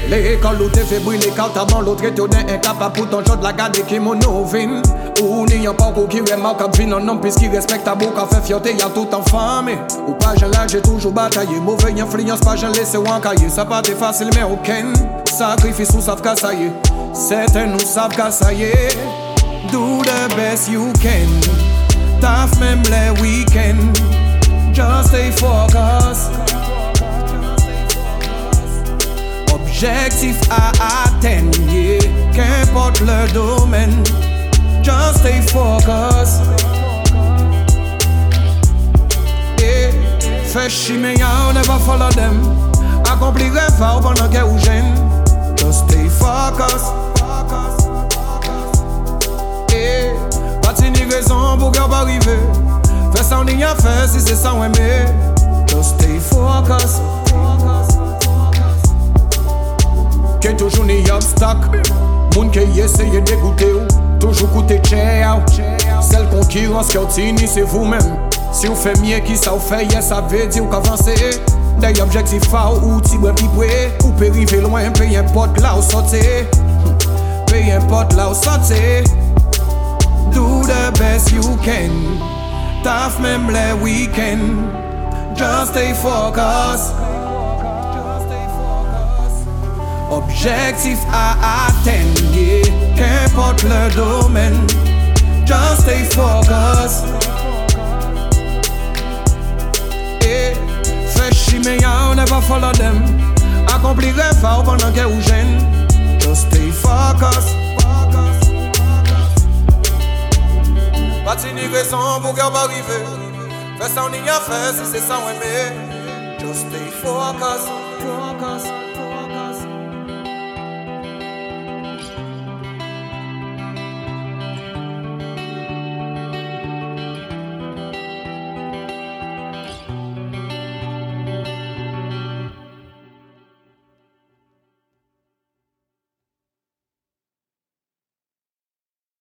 L'école où t'es fait brûler quand avant l'autre étonné incapable pour ton genre de la garder qui monovine. Ou n'ayant pas beaucoup qui remarquable fin un homme puisqu'il respecte à beaucoup fait fierté y'a tout en femme. Ou pas j'en là j'ai toujours bataillé. Mauvais influence pas j'en laissé ou en cahier. Ça pas été facile mais aucun sacrifice ou savent qu'à ça y est. Certains nous savent qu'à ça y est. Do the best you can. Taf même les week-ends. Just stay focused. Objectif à atteindre, yeah. Qu'importe le domaine. Just stay focused. Yeah. Fais chier mais y'all never follow them. Accomplir rêve pendant que ou gêne. Just stay focused. Yeah. Pas de raison pour qu'elle pas arriver. Fais ça on y a fait si c'est ça on aime. Just stay focused. Qu'est toujours ni obstacle. Moun qui essaye d'écouter ou toujours coûter cher. Celle concurrence qui obtient c'est vous-même. Si vous faites mieux qui ça vous fait, yes, ça veut dire qu'avancer. Des objectifs ou ti bon pipoué. Ou peut arriver loin, peu importe là où sortez. Peu importe là où sortez. Do the best you can. Taf même les week-ends. Just stay focused. Objectif à atteindre, yeah. Qu'importe le domaine. Just stay focused. Yeah. Fais chier mais y'all never follow them. Accomplir rêve pendant que ou gêne. Just stay focused. Pas de raison pour qu'elle pas arriver. Fais ça on y a fait si c'est ça on aime. Just stay focused.